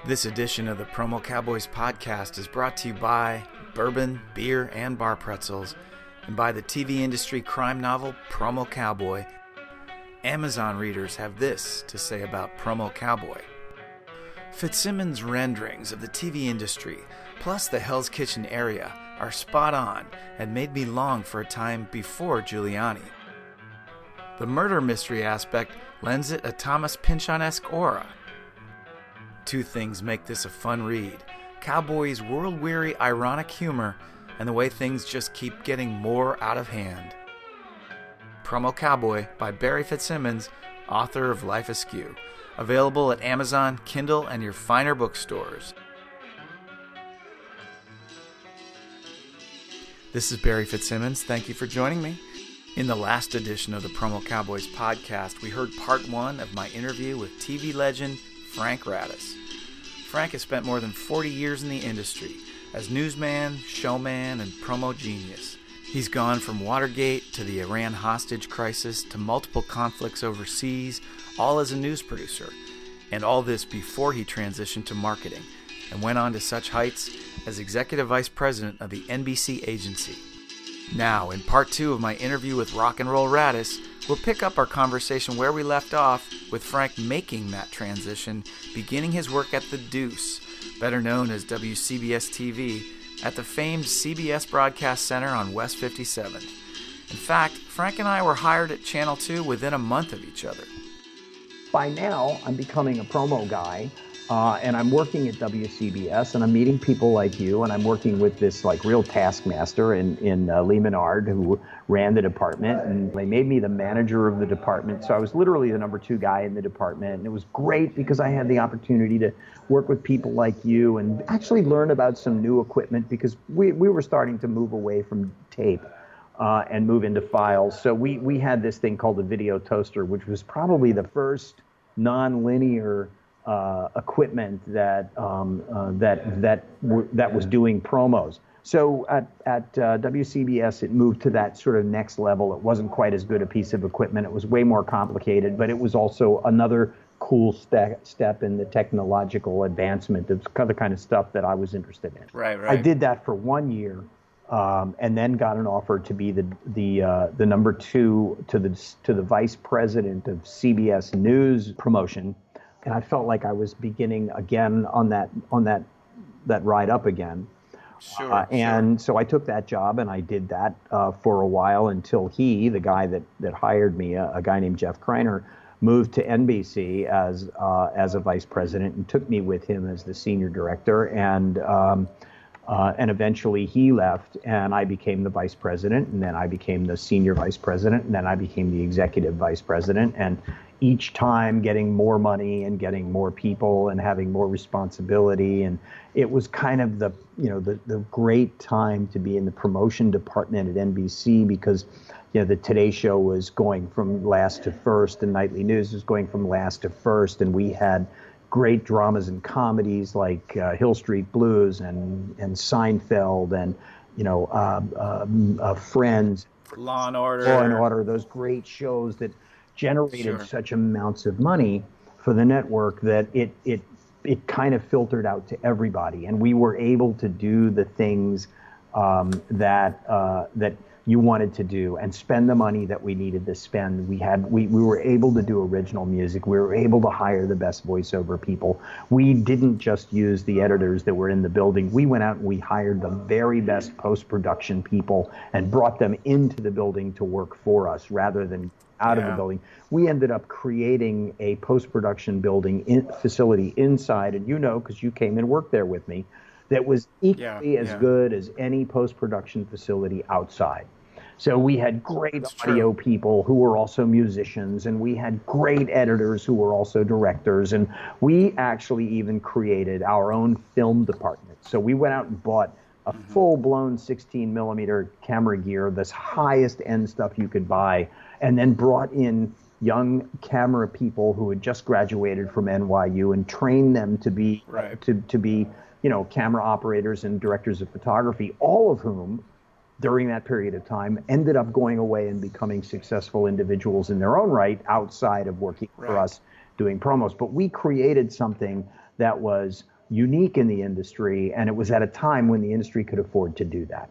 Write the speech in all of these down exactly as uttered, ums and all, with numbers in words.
This edition of the Promo Cowboys podcast is brought to you by bourbon, beer, and bar pretzels, and by the T V industry crime novel Promo Cowboy. Amazon readers have this to say about Promo Cowboy. Fitzsimmons' renderings of the T V industry, plus the Hell's Kitchen area, are spot on and made me long for a time before Giuliani. The murder mystery aspect lends it a Thomas Pynchon-esque aura. Two things make this a fun read: Cowboy's world-weary ironic humor and the way things just keep getting more out of hand. Promo Cowboy by Barry Fitzsimmons, author of Life Askew. Available at Amazon, Kindle, and your finer bookstores. This is Barry Fitzsimmons. Thank you for joining me. In the last edition of the Promo Cowboys podcast, we heard part one of my interview with T V legend Frank Radis. Frank has spent more than forty years in the industry as newsman, showman, and promo genius. He's gone from Watergate to the Iran hostage crisis to multiple conflicts overseas, all as a news producer. And all this before he transitioned to marketing and went on to such heights as executive vice president of the N B C agency. Now, in part two of my interview with Rock and Roll Radis, we'll pick up our conversation where we left off with Frank making that transition, beginning his work at The Deuce, better known as W C B S T V, at the famed C B S Broadcast Center on West fifty-seventh. In fact, Frank and I were hired at Channel two within a month of each other. By now, I'm becoming a promo guy, uh, and I'm working at W C B S, and I'm meeting people like you, and I'm working with this like real taskmaster in, in uh, Lee Menard, who ran the department, and they made me the manager of the department. So I was literally the number two guy in the department, and it was great because I had the opportunity to work with people like you and actually learn about some new equipment, because we, we were starting to move away from tape uh, and move into files. So we, we had this thing called a video toaster, which was probably the first non-linear uh, equipment that um, uh, that that w- that was doing promos. So at at uh, W C B S, it moved to that sort of next level. It wasn't quite as good a piece of equipment. It was way more complicated, but it was also another cool ste- step in the technological advancement. It's the kind of stuff that I was interested in. Right, right. I did that for one year. Um, and then got an offer to be the the uh, the number two to the to the vice president of C B S News promotion, and I felt like I was beginning again on that on that that ride up again. Sure. Uh, and sure. so I took that job and I did that uh, for a while until he, the guy that that hired me, a, a guy named Jeff Kreiner, moved to N B C as uh, as a vice president and took me with him as the senior director. And um, Uh, and eventually he left, and I became the vice president, and then I became the senior vice president, and then I became the executive vice president. And each time getting more money and getting more people and having more responsibility. And it was kind of the, you know, the, the great time to be in the promotion department at N B C, because, you know, the Today Show was going from last to first, and Nightly News was going from last to first, and we had great dramas and comedies like uh, Hill Street Blues and and Seinfeld and, you know, uh, um, uh, Friends, Law and Order, Law and Order, those great shows that generated Sure. such amounts of money for the network that it it it kind of filtered out to everybody, and we were able to do the things um, that uh, that you wanted to do and spend the money that we needed to spend. We had we, we were able to do original music. We were able to hire the best voiceover people. We didn't just use the editors that were in the building. We went out and we hired the very best post-production people and brought them into the building to work for us rather than out Yeah. of the building. We ended up creating a post-production building in, facility inside, and you know, because you came and worked there with me, that was equally Yeah, as yeah. good as any post-production facility outside. So we had great That's audio true. people who were also musicians, and we had great editors who were also directors, and we actually even created our own film department. So we went out and bought a Mm-hmm. full-blown sixteen millimeter camera gear, this highest end stuff you could buy, and then brought in young camera people who had just graduated from N Y U and trained them to be Right. to to be, you know, camera operators and directors of photography, all of whom during that period of time ended up going away and becoming successful individuals in their own right outside of working for Right. us doing promos. But we created something that was unique in the industry, and it was at a time when the industry could afford to do that.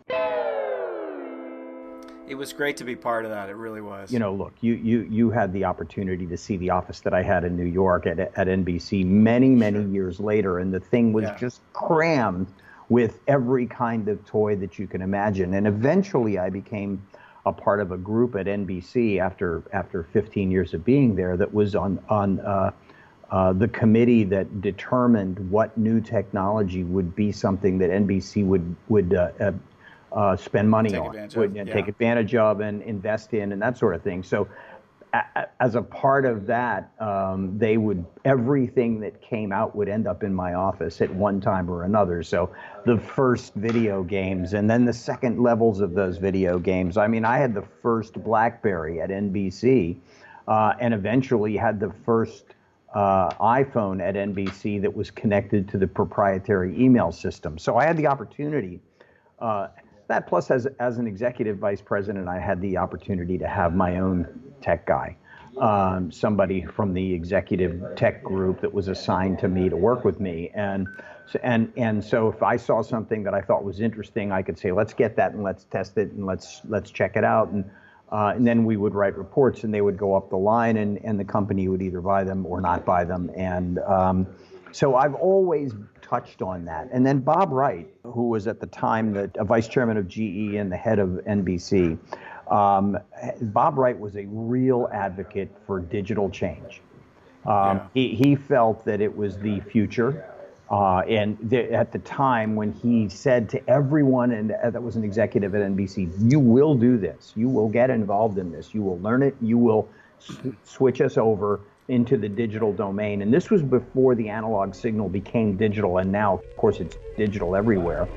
It was great to be part of that. It really was. You know, look, you you you had the opportunity to see the office that I had in New York at at N B C many, many sure. years later, and the thing was yeah. just crammed with every kind of toy that you can imagine. And eventually I became a part of a group at N B C after after fifteen years of being there that was on on uh, uh, the committee that determined what new technology would be something that N B C would would uh, uh, Uh, spend money take on, advantage would, of, and yeah. take advantage of, and invest in, and that sort of thing. So, a, a, as a part of that, um, they would everything that came out would end up in my office at one time or another. So, the first video games, and then the second levels of those video games. I mean, I had the first BlackBerry at N B C, uh, and eventually had the first uh, iPhone at N B C that was connected to the proprietary email system. So, I had the opportunity. Uh, That plus, as as an executive vice president, I had the opportunity to have my own tech guy, um, somebody from the executive tech group that was assigned to me to work with me. And and and so if I saw something that I thought was interesting, I could say, let's get that and let's test it and let's let's check it out. And uh, and then we would write reports and they would go up the line, and and the company would either buy them or not buy them. And um, so I've always touched on that. And then Bob Wright, who was at the time the a vice chairman of G E and the head of N B C, um, Bob Wright was a real advocate for digital change. Um, yeah. he, he felt that it was the future. Uh, and th- at the time when he said to everyone, and uh, that was an executive at N B C, you will do this. You will get involved in this. You will learn it. You will s- switch us over into the digital domain. And this was before the analog signal became digital, and now, of course, it's digital everywhere.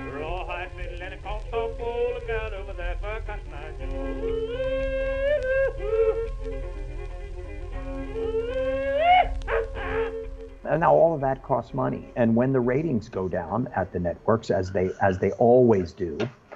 And now all of that costs money. And when the ratings go down at the networks, as they as they always do,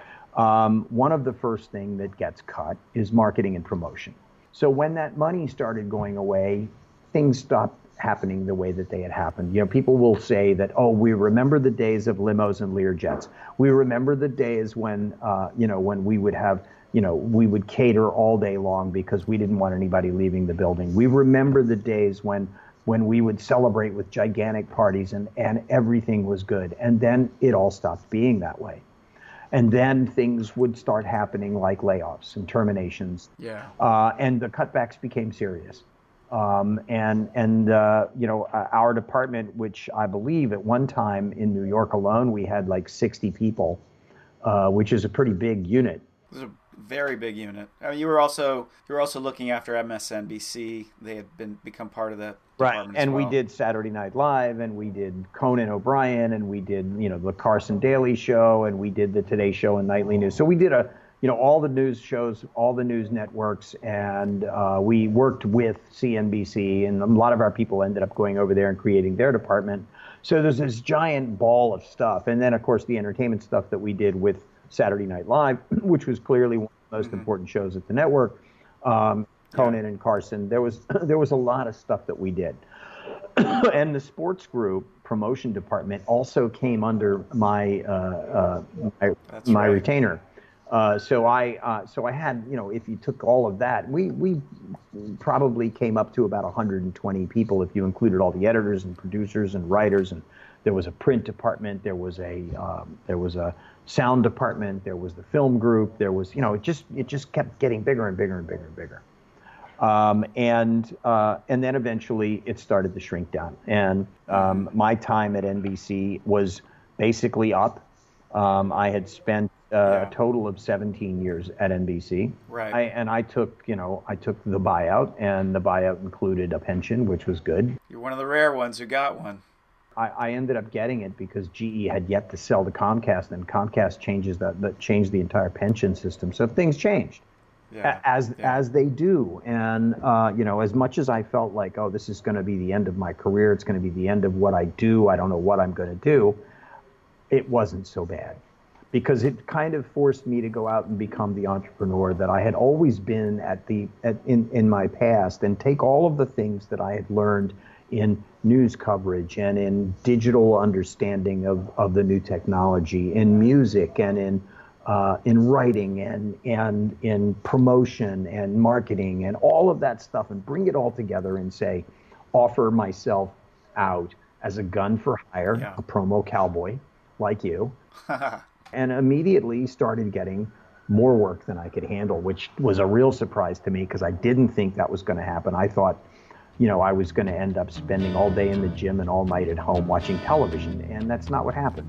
um, one of the first thing that gets cut is marketing and promotion. So when that money started going away, things stopped happening the way that they had happened. You know, people will say that, oh, we remember the days of limos and Learjets. We remember the days when, uh, you know, when we would have, you know, we would cater all day long because we didn't want anybody leaving the building. We remember the days when when we would celebrate with gigantic parties and, and everything was good. And then it all stopped being that way. And then things would start happening like layoffs and terminations. Yeah. Uh, and the cutbacks became serious. Um, and, and uh, you know, uh, our department, which I believe at one time in New York alone, we had like sixty people, uh, which is a pretty big unit. It was a very big unit. I mean, you were also you were also looking after M S N B C. They had been become part of that right. And well. we did Saturday Night Live, and we did Conan O'Brien, and we did you know the Carson Daly Show, and we did the Today Show and Nightly News. So we did a you know all the news shows, all the news networks, and uh, we worked with C N B C, and a lot of our people ended up going over there and creating their department. So there's this giant ball of stuff, and then of course the entertainment stuff that we did with Saturday Night Live, which was clearly one of the most mm-hmm. important shows at the network. Um, Conan yeah. and Carson. There was there was a lot of stuff that we did, and the sports group promotion department also came under my uh, uh, my, my right. retainer. Uh, so I uh, so I had you know if you took all of that, we we probably came up to about one hundred twenty people if you included all the editors and producers and writers, and there was a print department, there was a um, there was a sound department, there was the film group, there was you know it just it just kept getting bigger and bigger and bigger and bigger. Um, and uh, and then eventually it started to shrink down. And um, my time at N B C was basically up. Um, I had spent uh, yeah. a total of seventeen years at N B C. Right. I, and I took, you know, I took the buyout, and the buyout included a pension, which was good. You're one of the rare ones who got one. I, I ended up getting it because G E had yet to sell to Comcast, and Comcast changes that, that changed the entire pension system. So things changed. Yeah, as yeah. as they do. And, uh, you know, as much as I felt like, oh, this is going to be the end of my career, it's going to be the end of what I do, I don't know what I'm going to do, it wasn't so bad. because it kind of forced me to go out and become the entrepreneur that I had always been at the at, in in my past, and take all of the things that I had learned in news coverage and in digital understanding of, of the new technology, in music and in uh, in writing and and in promotion and marketing and all of that stuff, and bring it all together and say, offer myself out as a gun for hire, yeah. a promo cowboy like you, and immediately started getting more work than I could handle, which was a real surprise to me because I didn't think that was going to happen. I thought, you know, I was going to end up spending all day in the gym and all night at home watching television, and that's not what happened.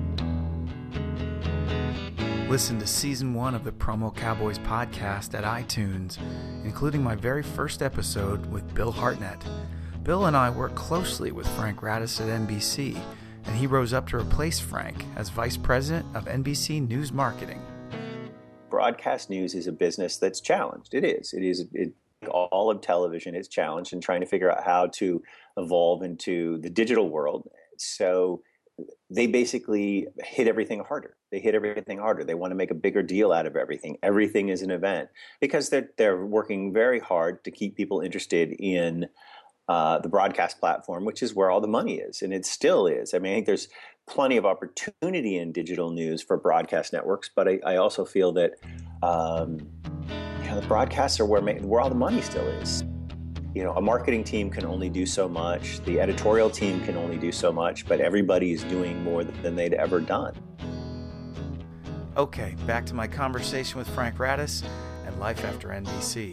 Listen to season one of the Promo Cowboys podcast at iTunes, including my very first episode with Bill Hartnett. Bill and I worked closely with Frank Radis at N B C, and he rose up to replace Frank as Vice President of N B C News Marketing. Broadcast news is a business that's challenged. It is. It is. It, all of television is challenged in trying to figure out how to evolve into the digital world. So they basically hit everything harder. They hit everything harder. They want to make a bigger deal out of everything. Everything is an event because they're they're working very hard to keep people interested in uh, the broadcast platform, which is where all the money is, and it still is. I mean, I think there's plenty of opportunity in digital news for broadcast networks, but I, I also feel that um, you know, the broadcasts are where where all the money still is. You know, a marketing team can only do so much. The editorial team can only do so much, but everybody is doing more than they'd ever done. Okay, back to my conversation with Frank Radis and life after N B C.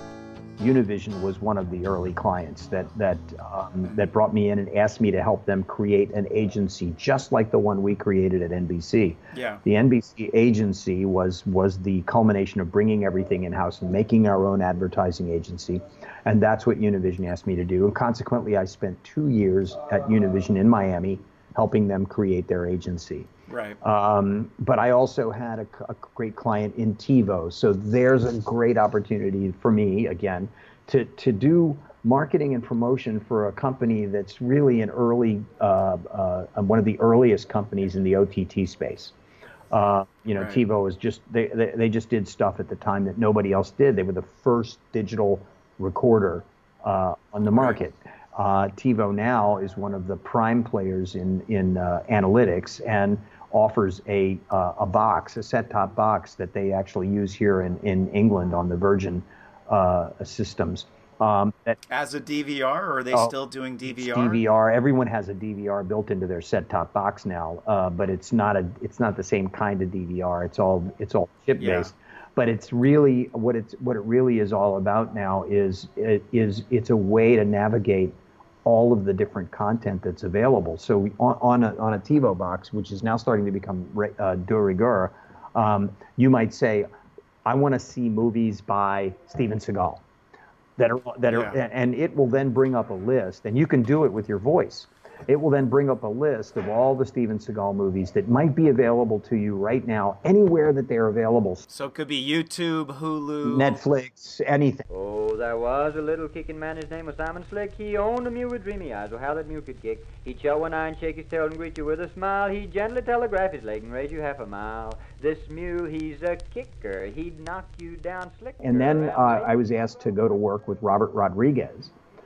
Univision was one of the early clients that that um, that brought me in and asked me to help them create an agency just like the one we created at N B C. Yeah. The N B C agency was was the culmination of bringing everything in-house and making our own advertising agency, and that's what Univision asked me to do. And consequently, I spent two years at Univision in Miami helping them create their agency. Right. Um, but I also had a, a great client in TiVo. So there's a great opportunity for me, again, to, to do marketing and promotion for a company that's really an early, uh, uh, one of the earliest companies in the O T T space. Uh, you know, right. TiVo is just, they, they, they just did stuff at the time that nobody else did. They were the first digital recorder uh, on the market. Right. Uh, TiVo now is one of the prime players in, in uh, analytics and offers a uh, a box, a set-top box that they actually use here in, in England on the Virgin uh, systems. Um, that, As a D V R, or are they uh, still doing D V R? D V R. Everyone has a D V R built into their set-top box now, uh, but it's not a it's not the same kind of D V R. It's all it's all chip-based. Yeah. But it's really what it's what it really is all about now is it is it's a way to navigate all of the different content that's available. So on, on, a, on a TiVo box, which is now starting to become uh, de rigueur, um, you might say, I want to see movies by Steven Seagal. That are, that are, yeah. And it will then bring up a list, and you can do it with your voice. It will then bring up a list of all the Steven Seagal movies that might be available to you right now, anywhere that they're available. So it could be YouTube, Hulu, Netflix, anything. Oh, there was a little kicking man, his name was Simon Slick. He owned a mule with dreamy eyes, oh how that mule could kick. He'd show one eye and shake his tail and greet you with a smile. He'd gently telegraph his leg and raise you half a mile. This mule, he's a kicker. He'd knock you down slick. And then uh, I was asked to go to work with Robert Rodriguez.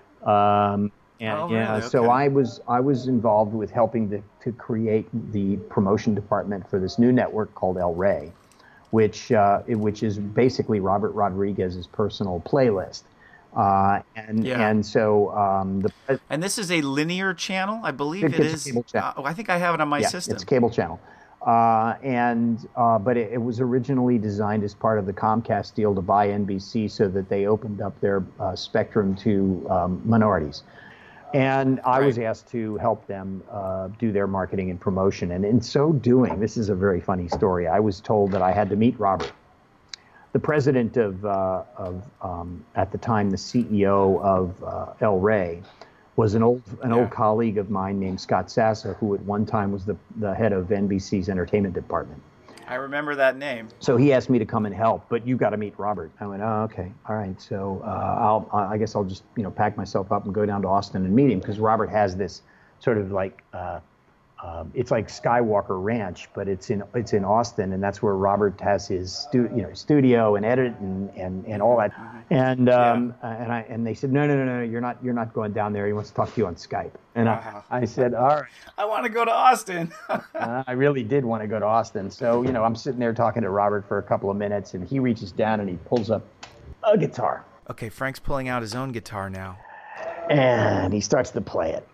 Um, And oh, yeah, really? Okay. so I was I was involved with helping to, to create the promotion department for this new network called El Rey, which uh, which is basically Robert Rodriguez's personal playlist. Uh, and yeah. and so um, the and this is a linear channel, I believe it, it is. A cable channel. Uh, oh, I think I have it on my yeah, system. It's a cable channel. Uh, and uh, but it, it was originally designed as part of the Comcast deal to buy N B C so that they opened up their uh, spectrum to um, minorities. And I right. was asked to help them uh, do their marketing and promotion. And in so doing, this is a very funny story. I was told that I had to meet Robert. The president of, uh, of um, at the time, the C E O of uh, El Rey was an old an yeah. old colleague of mine named Scott Sassa, who at one time was the, the head of N B C's entertainment department. I remember that name. So he asked me to come and help, but you got to meet Robert. I went, oh, okay, all right. So uh, I'll, I guess I'll just, you know, pack myself up and go down to Austin and meet him because Robert has this sort of like uh, um, it's like Skywalker Ranch, but it's in it's in Austin, and that's where Robert has his stu- you know studio and edit and, and, and all that. And um, yeah. and I and they said no no no no you're not you're not going down there. He wants to talk to you on Skype. And wow. I, I said all right. I want to go to Austin. uh, I really did want to go to Austin. So you know I'm sitting there talking to Robert for a couple of minutes, and he reaches down and he pulls up a guitar. Okay, Frank's pulling out his own guitar now. And he starts to play it.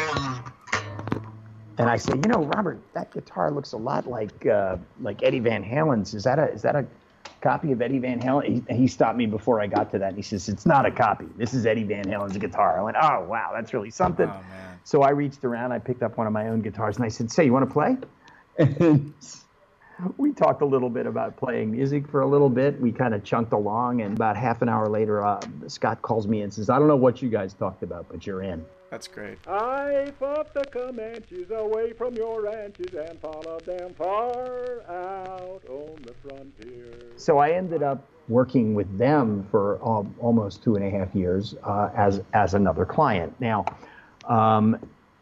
And I say, you know, Robert, that guitar looks a lot like uh, like Eddie Van Halen's. Is that a is that a copy of Eddie Van Halen? He, he stopped me before I got to that. And he says, it's not a copy. This is Eddie Van Halen's guitar. I went, oh, wow, that's really something. Oh, man. So I reached around. I picked up one of my own guitars. And I said, say, you want to play? And we talked a little bit about playing music for a little bit. We kind of chunked along. And about half an hour later, uh, Scott calls me and says, I don't know what you guys talked about, but you're in. That's great. I fought the Comanches away from your ranches and followed them far out on the frontier. So I ended up working with them for um, almost two and a half years uh, as as another client. Now, um,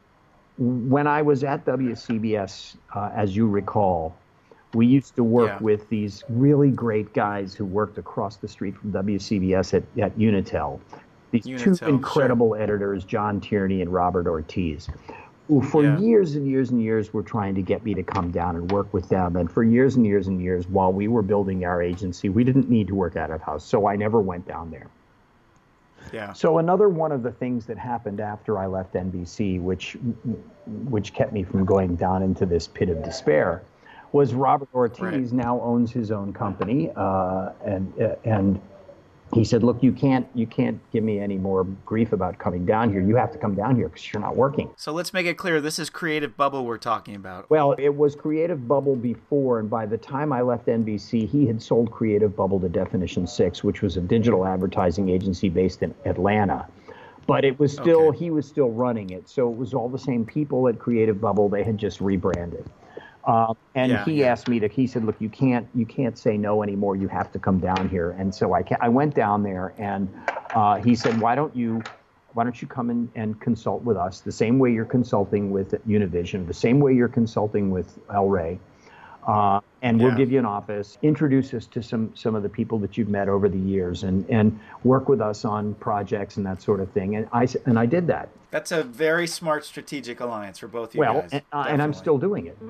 when I was at W C B S, uh, as you recall, we used to work yeah. with these really great guys who worked across the street from W C B S at, at Unitel. These Unitel, two incredible sure. editors, John Tierney and Robert Ortiz, who for yeah. years and years and years were trying to get me to come down and work with them. And for years and years and years, while we were building our agency, we didn't need to work out of house, so I never went down there. Yeah. So another one of the things that happened after I left N B C, which which kept me from going down into this pit of despair, was Robert Ortiz right. now owns his own company, uh, and uh, and. He said, look, you can't you can't give me any more grief about coming down here. You have to come down here because you're not working. So let's make it clear. This is Creative Bubble we're talking about. Well, it was Creative Bubble before, and by the time I left N B C, he had sold Creative Bubble to Definition six, which was a digital advertising agency based in Atlanta. But it was still, okay. he was still running it. So it was all the same people at Creative Bubble. They had just rebranded. Uh, and yeah, he yeah. asked me to, he said, look, you can't, you can't say no anymore. You have to come down here. And so I, I went down there and uh, he said, why don't you, why don't you come in and consult with us the same way you're consulting with Univision, the same way you're consulting with El Rey. Uh, and we'll yeah. give you an office, introduce us to some, some of the people that you've met over the years and, and work with us on projects and that sort of thing. And I, and I did that. That's a very smart strategic alliance for both you well, guys. Well, and, uh, and I'm still doing it.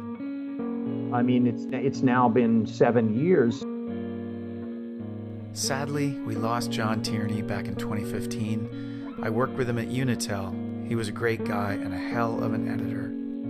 I mean, it's it's now been seven years. Sadly, we lost John Tierney back in twenty fifteen. I worked with him at Unitel. He was a great guy and a hell of an editor.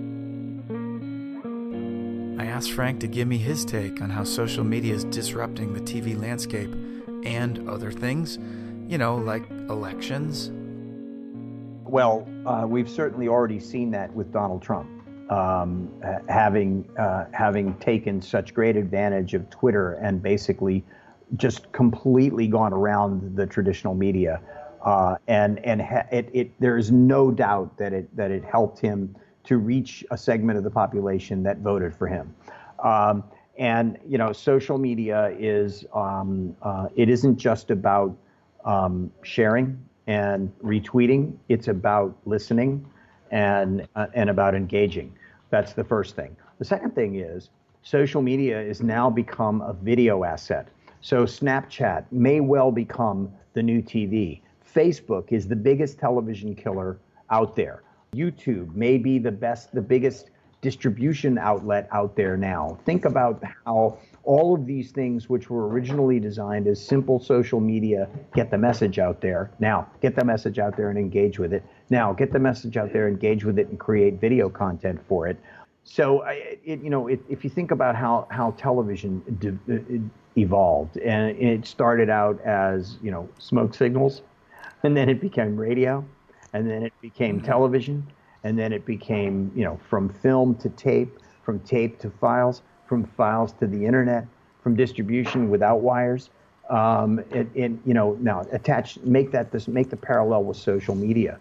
I asked Frank to give me his take on how social media is disrupting the T V landscape and other things, you know, like elections. Well, uh, we've certainly already seen that with Donald Trump. Um, having uh, having taken such great advantage of Twitter and basically just completely gone around the traditional media, uh, and and ha- it, it there is no doubt that it that it helped him to reach a segment of the population that voted for him. Um, and you know, social media is um, uh, it isn't just about um, sharing and retweeting; it's about listening. And uh, and about engaging. That's the first thing. The second thing is social media is now become a video asset. So Snapchat may well become the new T V. Facebook is the biggest television killer out there. YouTube may be the best, the biggest distribution outlet out there now. Think about how all of these things, which were originally designed as simple social media, get the message out there. Now, get the message out there and engage with it. Now, get the message out there, engage with it, and create video content for it. So, it, you know, it, if you think about how how television de- evolved, and it started out as, you know, smoke signals, and then it became radio, and then it became television, and then it became, you know, from film to tape, from tape to files, from files to the internet, from distribution without wires. Um, it, it, you know, now attach, make that this, make the parallel with social media.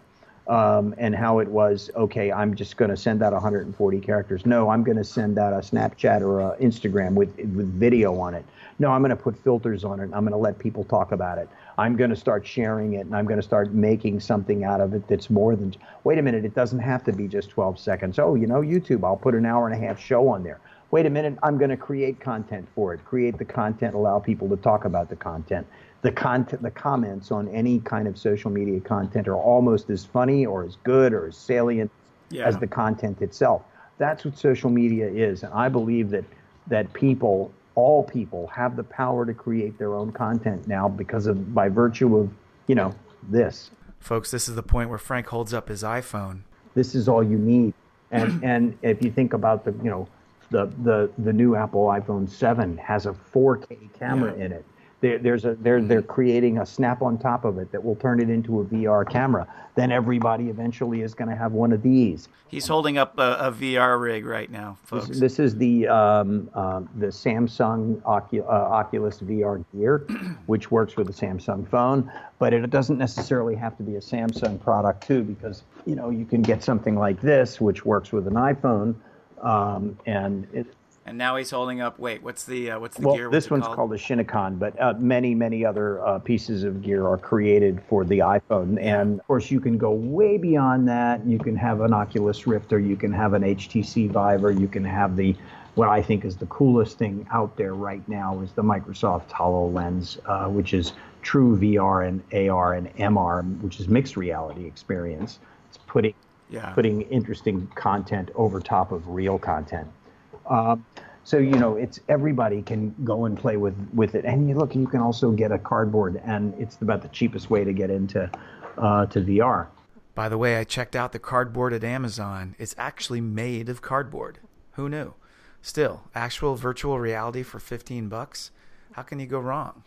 Um, and how it was, okay, I'm just going to send out one hundred forty characters. No, I'm going to send out a Snapchat or a Instagram with with video on it. No, I'm going to put filters on it. I'm going to let people talk about it. I'm going to start sharing it, and I'm going to start making something out of it that's more than, wait a minute, it doesn't have to be just twelve seconds. Oh, you know, YouTube, I'll put an hour and a half show on there. Wait a minute, I'm going to create content for it. Create the content, allow people to talk about the content. The content, the comments on any kind of social media content are almost as funny or as good or as salient yeah. as the content itself. That's what social media is, and I believe that that people, all people, have the power to create their own content now because of by virtue of you know this. Folks, this is the point where Frank holds up his iPhone. This is all you need, and and if you think about the you know the the the new Apple iPhone seven has a four K camera yeah. in it. There, there's a they're they're creating a snap on top of it that will turn it into a V R camera. Then everybody eventually is going to have one of these. He's holding up a, a V R rig right now, folks. This, this is the um, uh, the Samsung Ocu- uh, Oculus V R Gear, which works with the Samsung phone, but it doesn't necessarily have to be a Samsung product too, because you know you can get something like this, which works with an iPhone, um, and it. And now he's holding up. Wait, what's the uh, what's the well, gear? What's this one's called? called a Shinnecoin, but uh, many many other uh, pieces of gear are created for the iPhone. And of course, you can go way beyond that. You can have an Oculus Rift, or you can have an H T C Vive, or you can have the what I think is the coolest thing out there right now is the Microsoft HoloLens, uh, which is true V R and A R and M R, which is mixed reality experience. It's putting yeah. putting interesting content over top of real content. Uh, so, you know, it's everybody can go and play with, with it. And you look, you can also get a cardboard, and it's about the cheapest way to get into uh, to V R. By the way, I checked out the cardboard at Amazon. It's actually made of cardboard. Who knew? Still, actual virtual reality for fifteen bucks. How can you go wrong?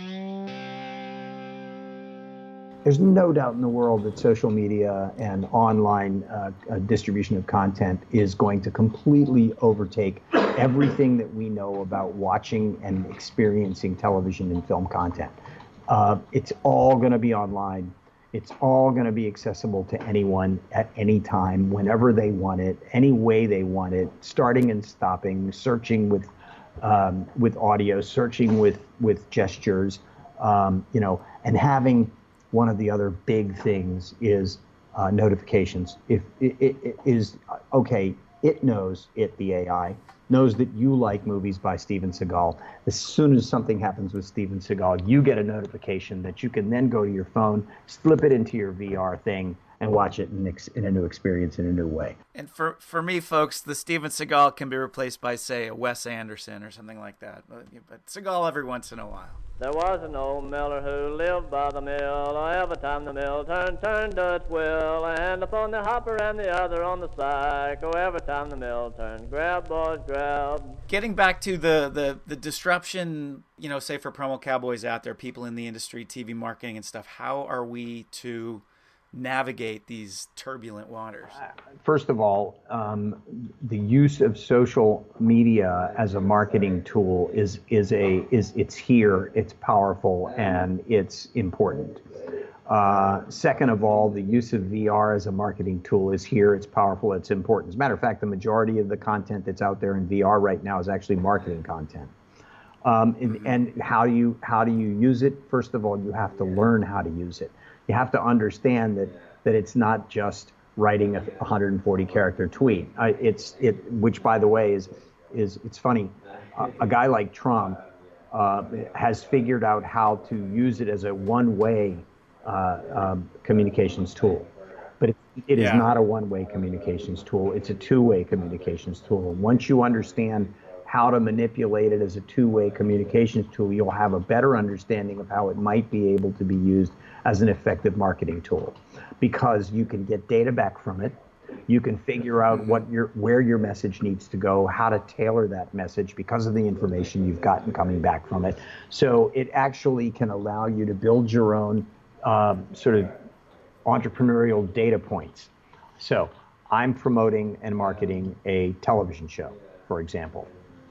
There's no doubt in the world that social media and online uh, uh, distribution of content is going to completely overtake everything that we know about watching and experiencing television and film content. Uh, it's all going to be online. It's all going to be accessible to anyone at any time, whenever they want it, any way they want it, starting and stopping, searching with um, with audio, searching with with gestures, um, you know, and having. One of the other big things is uh, notifications. If it, it, it is okay, it knows it the A I knows that you like movies by Steven Seagal. As soon as something happens with Steven Seagal, you get a notification that you can then go to your phone, slip it into your V R thing, and watch it in, in a new experience in a new way. And for, for me, folks, the Steven Seagal can be replaced by, say, a Wes Anderson or something like that. But, but Seagal every once in a while. There was an old miller who lived by the mill. Every time the mill turned, turned to its will. And upon the hopper and the other on the sack. Oh, every time the mill turned, grab, boys, grab. Getting back to the, the, the disruption, you know, say for promo cowboys out there, people in the industry, T V marketing and stuff, how are we to navigate these turbulent waters? First of all, um, the use of social media as a marketing tool is is a is it's here, it's powerful, and it's important. Uh, second of all, the use of V R as a marketing tool is here, it's powerful, it's important. As a matter of fact, the majority of the content that's out there in V R right now is actually marketing content. Um, and, and how do you how do you use it? First of all, you have to learn how to use it. You have to understand that that it's not just writing a one hundred forty character tweet. I, it's it, which by the way is is it's funny. Uh, a guy like Trump uh, has figured out how to use it as a one-way uh, um, communications tool, but it, it yeah. is not a one-way communications tool. It's a two-way communications tool. Once you understand how to manipulate it as a two-way communications tool, you'll have a better understanding of how it might be able to be used as an effective marketing tool, because you can get data back from it. You can figure out what your where your message needs to go, how to tailor that message because of the information you've gotten coming back from it. So it actually can allow you to build your own um, sort of entrepreneurial data points. So I'm promoting and marketing a television show, for example.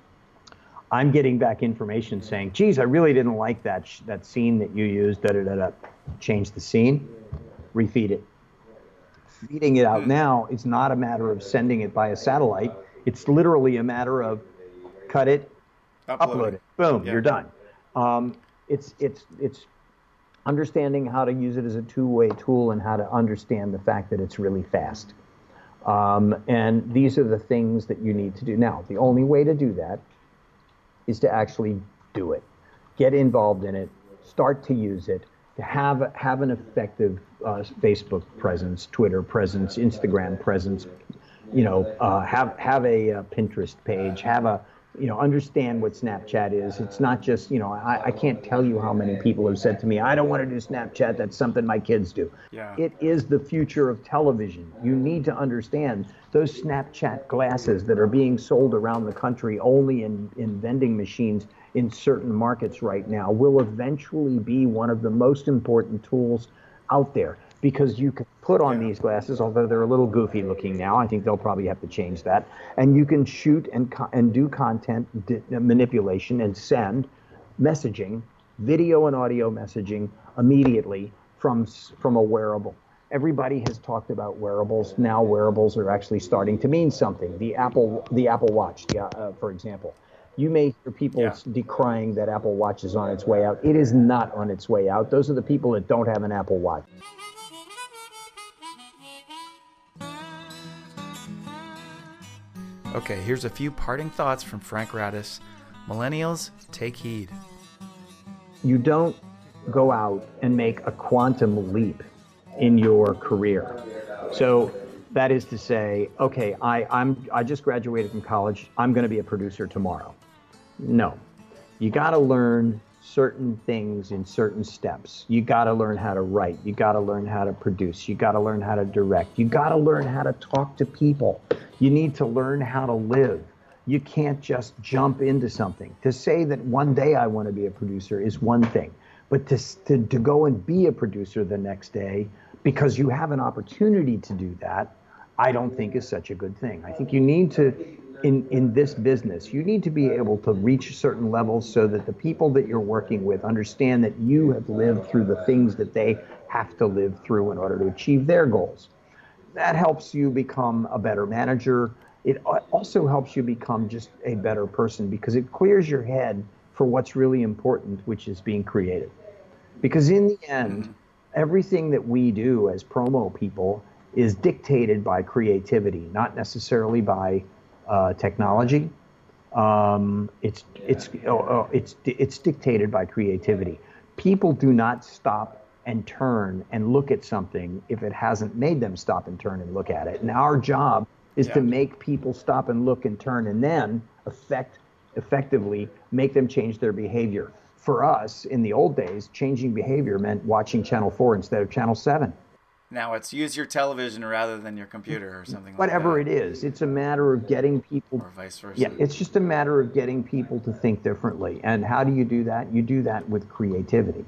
I'm getting back information saying, geez, I really didn't like that sh- that scene that you used, da da da da. Change the scene, refeed it. Reading it out now, it's not a matter of sending it by a satellite. It's literally a matter of cut it, upload, upload it, boom, yeah. You're done. Um, it's it's it's understanding how to use it as a two-way tool and how to understand the fact that it's really fast. Um, and these are the things that you need to do. Now, the only way to do that is to actually do it. Get involved in it. Start to use it. To have have an effective uh, Facebook presence, Twitter presence, Instagram presence. You know, uh, have have a, uh Pinterest page. Have a you know, understand what Snapchat is. It's not just, you know, I, I can't tell you how many people have said to me, I don't want to do Snapchat. That's something my kids do. Yeah. It is the future of television. You need to understand those Snapchat glasses that are being sold around the country only in, in vending machines in certain markets right now will eventually be one of the most important tools out there, because you can put on yeah. these glasses, although they're a little goofy looking now. I think they'll probably have to change that. And you can shoot and co- and do content di- manipulation and send messaging, video and audio messaging immediately from from a wearable. Everybody has talked about wearables. Now wearables are actually starting to mean something. The Apple the Apple Watch, the, uh, for example. You may hear people yeah. decrying that Apple Watch is on its way out. It is not on its way out. Those are the people that don't have an Apple Watch. Okay, here's a few parting thoughts from Frank Radis. Millennials, take heed. You don't go out and make a quantum leap in your career. So that is to say, okay, I, I'm I just graduated from college. I'm going to be a producer tomorrow. No, you got to learn certain things in certain steps. You got to learn how to write. You got to learn how to produce. You got to learn how to direct. You got to learn how to talk to people. You need to learn how to live. You can't just jump into something. To say that one day I want to be a producer is one thing, but to, to, to go and be a producer the next day because you have an opportunity to do that, I don't think is such a good thing. I think you need to, in, in this business, you need to be able to reach certain levels so that the people that you're working with understand that you have lived through the things that they have to live through in order to achieve their goals. That helps you become a better manager. It also helps you become just a better person because it clears your head for what's really important, which is being creative. Because in the end, everything that we do as promo people is dictated by creativity, not necessarily by uh, technology. Um, it's it's oh, oh, it's it's dictated by creativity. People do not stop and turn and look at something if it hasn't made them stop and turn and look at it. And our job is yeah. to make people stop and look and turn and then effect, effectively make them change their behavior. For us, in the old days, changing behavior meant watching Channel four instead of Channel seven. Now it's use your television rather than your computer or something Whatever like that. Whatever it is, it's a matter of getting people... Or vice versa. Yeah, it's just a matter of getting people to think differently. And how do you do that? You do that with creativity.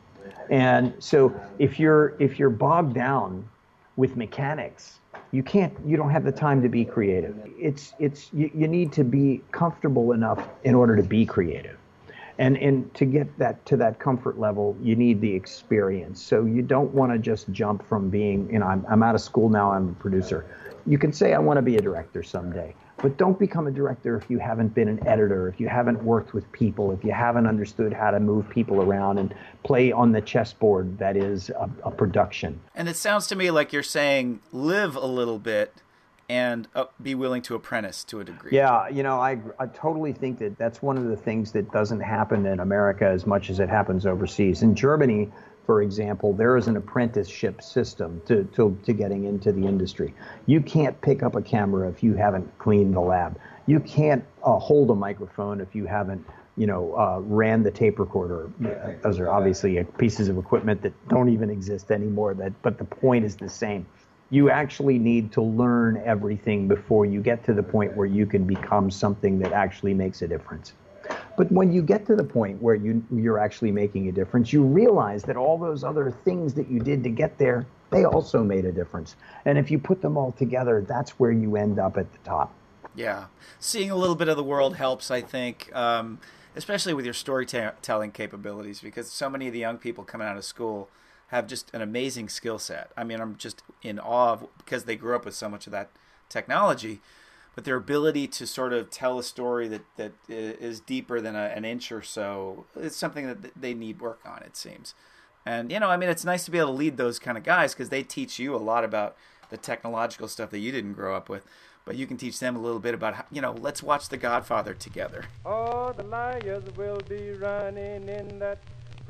And so if you're if you're bogged down with mechanics, you can't you don't have the time to be creative. It's it's you, you need to be comfortable enough in order to be creative. And and to get that to that comfort level, you need the experience. So you don't want to just jump from being, you know, I'm I'm out of school now, I'm a producer. You can say I want to be a director someday. But don't become a director if you haven't been an editor, if you haven't worked with people, if you haven't understood how to move people around and play on the chessboard that is a, a production. And it sounds to me like you're saying live a little bit and uh, be willing to apprentice to a degree. Yeah, you know, I, I totally think that that's one of the things that doesn't happen in America as much as it happens overseas. In Germany, for example, there is an apprenticeship system to, to, to getting into the industry. You can't pick up a camera if you haven't cleaned the lab. You can't uh, hold a microphone if you haven't, you know, uh, ran the tape recorder. Those are obviously pieces of equipment that don't even exist anymore. That, but the point is the same. You actually need to learn everything before you get to the point where you can become something that actually makes a difference. But when you get to the point where you, you're actually making a difference, you realize that all those other things that you did to get there, they also made a difference. And if you put them all together, that's where you end up at the top. Yeah. Seeing a little bit of the world helps, I think, um, especially with your storytelling capabilities, because so many of the young people coming out of school have just an amazing skill set. I mean, I'm just in awe of, because they grew up with so much of that technology, but their ability to sort of tell a story that, that is deeper than a, an inch or so is something that they need work on, it seems. And, you know, I mean, it's nice to be able to lead those kind of guys because they teach you a lot about the technological stuff that you didn't grow up with. But you can teach them a little bit about, how, you know, let's watch The Godfather together. Oh, the liars will be running in that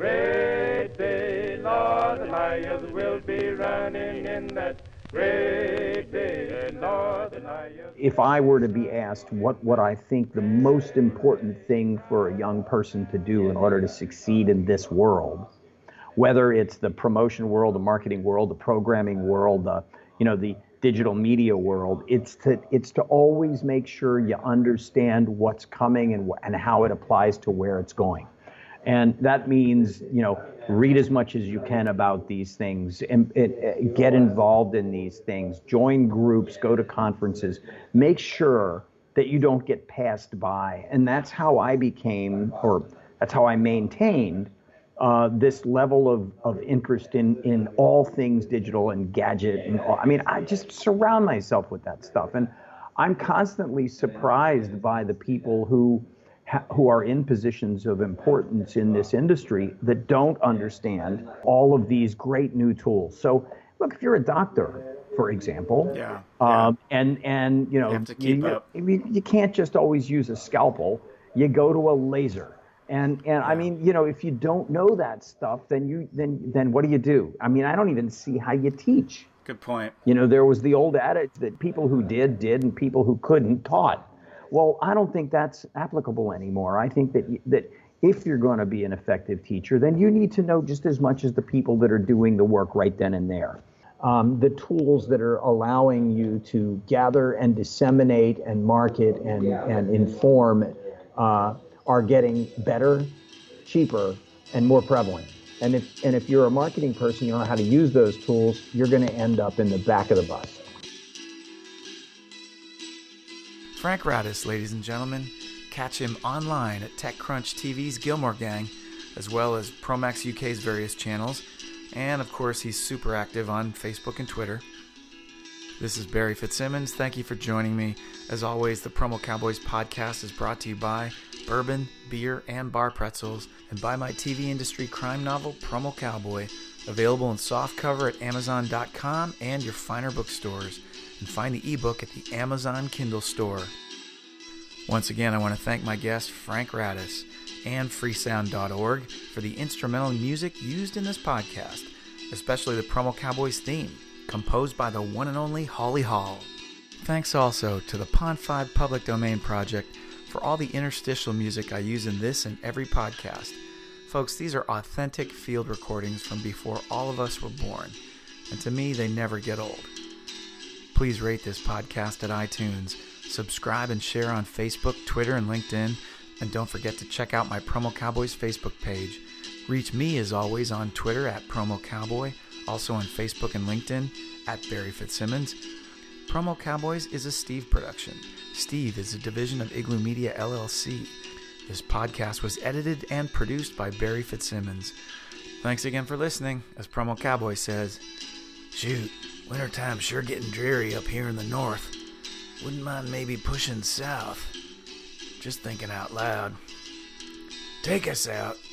great day. Lord, the liars will be running in that great day. Lord, the liars. If I were to be asked what, what I think the most important thing for a young person to do in order to succeed in this world, whether it's the promotion world, the marketing world, the programming world, the, you know, the digital media world, it's to it's to always make sure you understand what's coming and and how it applies to where it's going. And that means, you know, read as much as you can about these things, and it, get involved in these things, join groups, go to conferences, make sure that you don't get passed by. And that's how I became, or that's how I maintained Uh, this level of, of interest in, in all things digital and gadget. And all, I mean, I just surround myself with that stuff. And I'm constantly surprised by the people who ha- who are in positions of importance in this industry that don't understand all of these great new tools. So look, if you're a doctor, for example, yeah, um, yeah. and, and you know, you, have to keep you, up. You, you can't just always use a scalpel. You go to a laser. And and I mean, you know, if you don't know that stuff, then you then then what do you do? I mean, I don't even see how you teach. Good point. You know, there was the old adage that people who did did and people who couldn't taught. Well, I don't think that's applicable anymore. I think that that if you're going to be an effective teacher, then you need to know just as much as the people that are doing the work right then and there. Um, the tools that are allowing you to gather and disseminate and market and and inform uh, are getting better, cheaper, and more prevalent. And if and if you're a marketing person, you know how to use those tools, you're going to end up in the back of the bus. Frank Radis, ladies and gentlemen. Catch him online at TechCrunch T V's Gilmore Gang, as well as Promax U K's various channels. And, of course, he's super active on Facebook and Twitter. This is Barry Fitzsimmons. Thank you for joining me. As always, the Promo Cowboys podcast is brought to you by bourbon, beer, and bar pretzels, and by my T V industry crime novel, Promo Cowboy, available in softcover at amazon dot com and your finer bookstores, and find the ebook at the Amazon Kindle store. Once again, I want to thank my guest, Frank Radis, and freesound dot org for the instrumental music used in this podcast, especially the Promo Cowboys theme, composed by the one and only Holly Hall. Thanks also to the Pond five Public Domain Project for all the interstitial music I use in this and every podcast. Folks, these are authentic field recordings from before all of us were born, and to me, they never get old. Please rate this podcast at iTunes, subscribe and share on Facebook, Twitter, and LinkedIn, and don't forget to check out my Promo Cowboys Facebook page. Reach me, as always, on Twitter at Promo Cowboy, also on Facebook and LinkedIn at Barry Fitzsimmons. Promo Cowboys is a Steve production. Steve is a division of Igloo Media, L L C. This podcast was edited and produced by Barry Fitzsimmons. Thanks again for listening. As Promo Cowboy says, shoot, wintertime's sure getting dreary up here in the north. Wouldn't mind maybe pushing south. Just thinking out loud. Take us out.